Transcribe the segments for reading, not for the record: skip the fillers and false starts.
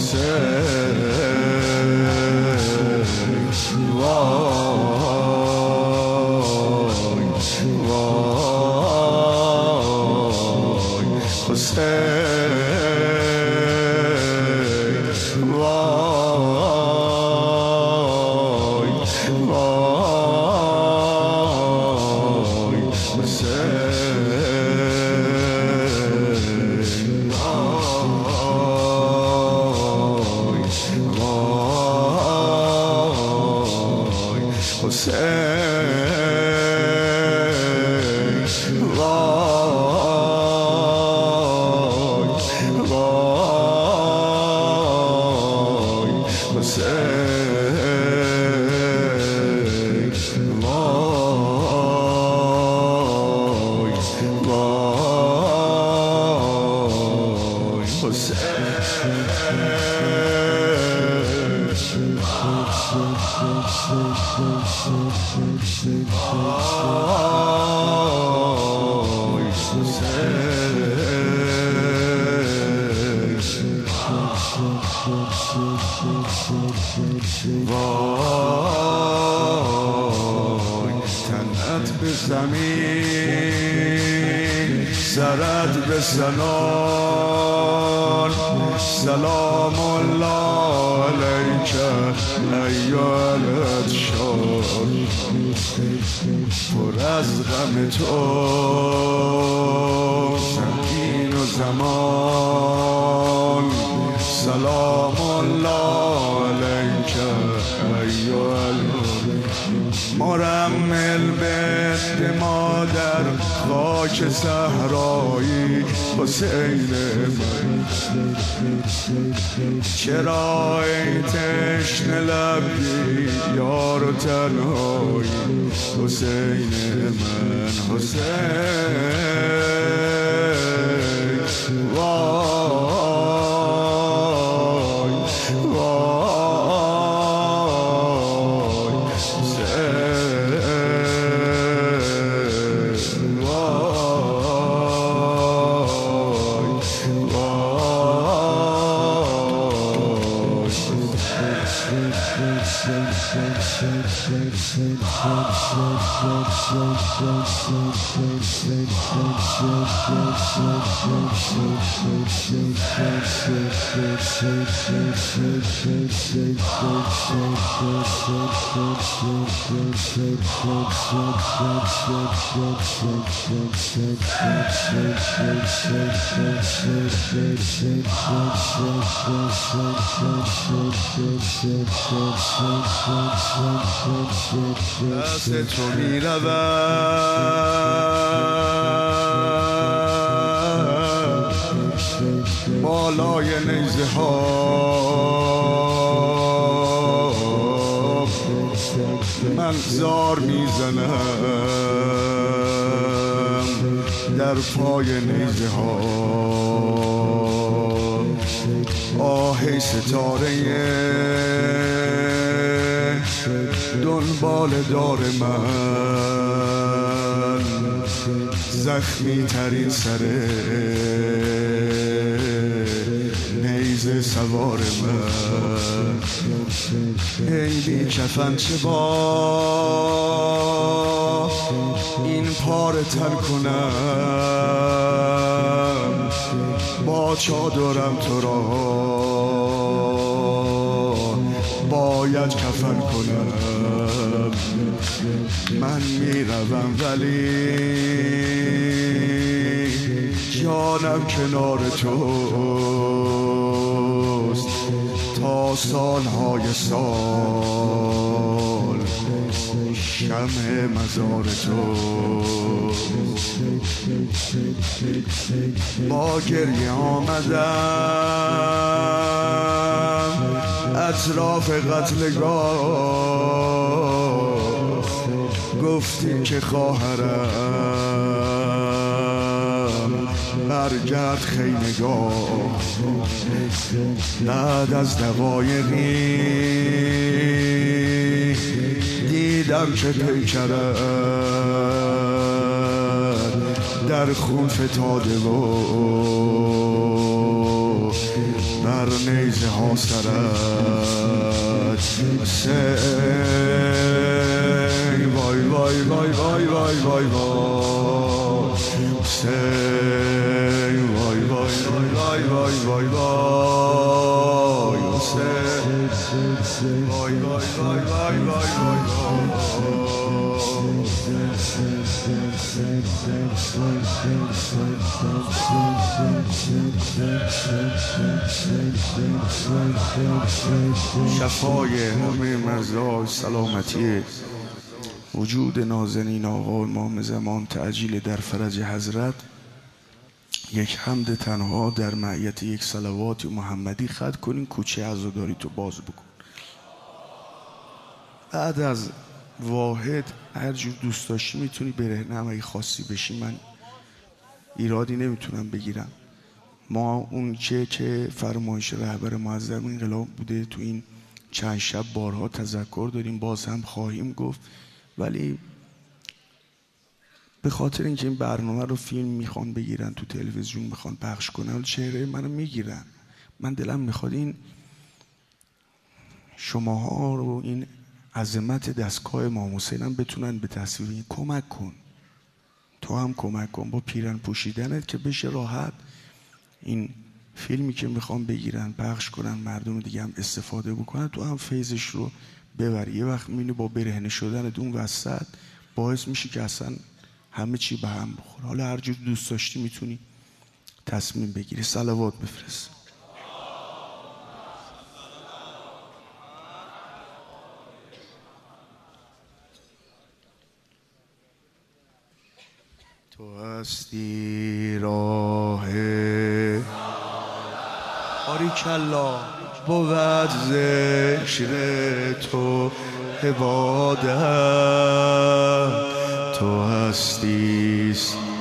تنت به زمین سرت به زنان سلام الله علیک ایها الشاد پر از غم تو سنگین و زمان سلام الله علیک ایها مرمل به مادر خاک صحرایی حسین من چرا ای تشنه لبی یار و تنهایی حسین من حسین وای وای دست تو می رود بالای نیزه ها من زار می زنم در پای نیزه ها آه ستاره دنبال دار من زخمی ترین سر نیزه سوار من ای بی کفن چه با این پاره تن کنم با چادرم تو را باید کفن کنم من میروم ولی جانم کنار توست تا سالهای سال شمع مزار تو با گریه آمدم اطراف قتلگاه گفتی که خواهرم برگرد خیمگاه بعد از دقایقی دیدم که پیکرت در خون فتاده و بر نیزه ها سرت حسین وای وای وای وای وای وای وای حسین وای وای وای وای وای وای حسین وای وای وای وای وای شفای همه مرزای سلامتی وجود نازنین آقا امام زمان تعجیل در فرج حضرت. یک حمد تنها در معیت یک صلوات محمدی خط کنین، کوچه عزاداری تو باز بکن. بعد از واحد هر جور دوست داشتی میتونی برهنه هم اگه خواستی بشی، من ایرادی نمیتونم بگیرم. ما اون که فرمایش رهبر معظم انقلاب بوده تو این چند شب بارها تذکر داریم، باز هم خواهیم گفت، ولی به خاطر اینکه این برنامه رو فیلم میخوان بگیرن تو تلویزیون میخوان پخش کنن، چهره منو میگیرن. من دلم میخواد این شماها رو این عظمت دستگاه امام حسین هم بتونن به تصویر کمک کن. تو هم کمک کن با پیرن پوشیدنت که بشه راحت این فیلمی که میخوام بگیرن پخش کنن، مردم دیگه هم استفاده بکنن، تو هم فیضش رو ببری. یه وقت میبینی با برهنه شدن اون وسط باعث میشه که اصلا همه چی به هم بخوره. حالا هر جور دوست داشتی میتونی تصمیم بگیری. صلوات بفرست. تو هستی راه باریکالله بود ذکر تو عبادت، تو هستی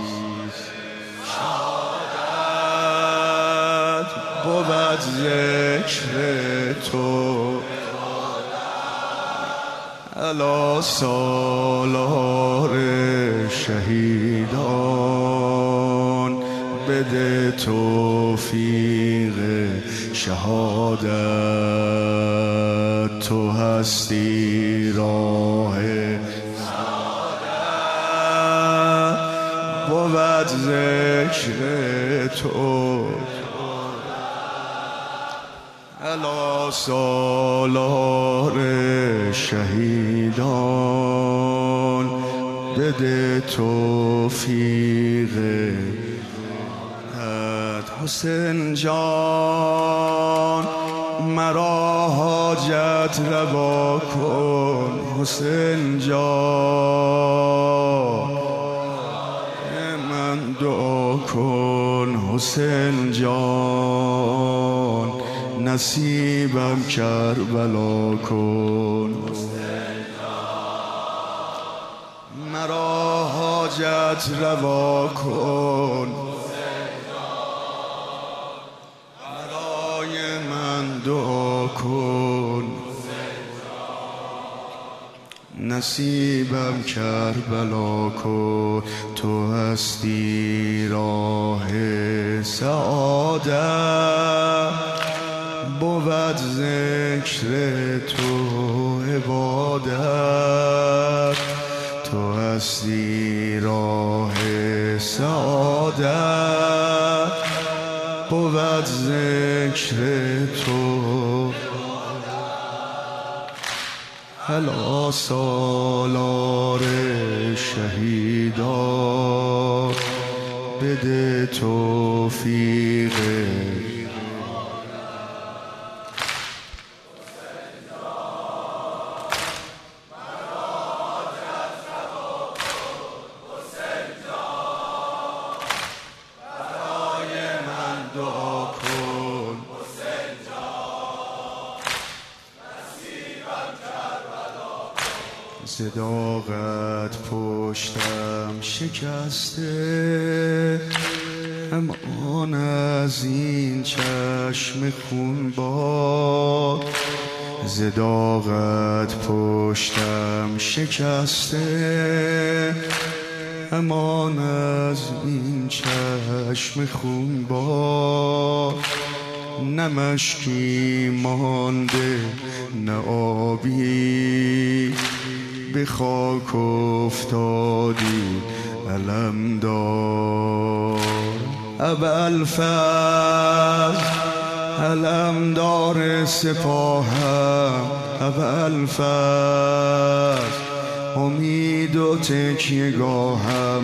شهادت بود ذکر تو علی سالار شهیدان، بده توفیق شهادت، تو هستی راه سعادت بود ذکر تو علی سالار شهیدان، بده توفیق حسین جان، مرا حاجت روا کن حسین جان، من دعا کن حسین جان، نصیبم کربلا کن مرا حاجت روا کن، برای من دعا کن، نصیبم کربلا کن، تو هستی راه سعادت بود ذکر تو عبادت، تو هستی راه سعادت بود ذکر تو علی سالار شهیدان، بده توفیق صداقت پشتم شکسته، امان از این چشم خون باد، صداقت پشتم شکسته، امان از این چشم خون باد، نه مشکی مانده نه آبی، به خاک افتادی علمدار. ابوالفضل علمدار سپاهم، ابوالفضل امید و تکیه‌گاهم،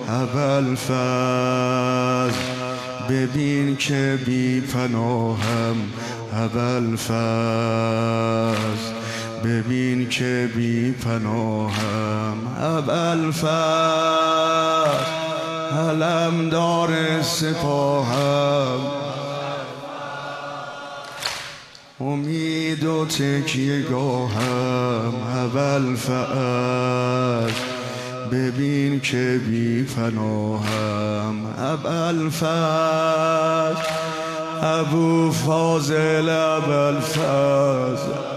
ابوالفضل ببین که بی پناهم، ابوالفضل ببین که بی پناهم. ابوالفضل علمدار سپاهم، امید و تکیه‌گاهم، ابوالفضل ببین که بی پناهم. ابوالفضل ابوفاضل ابوالفضل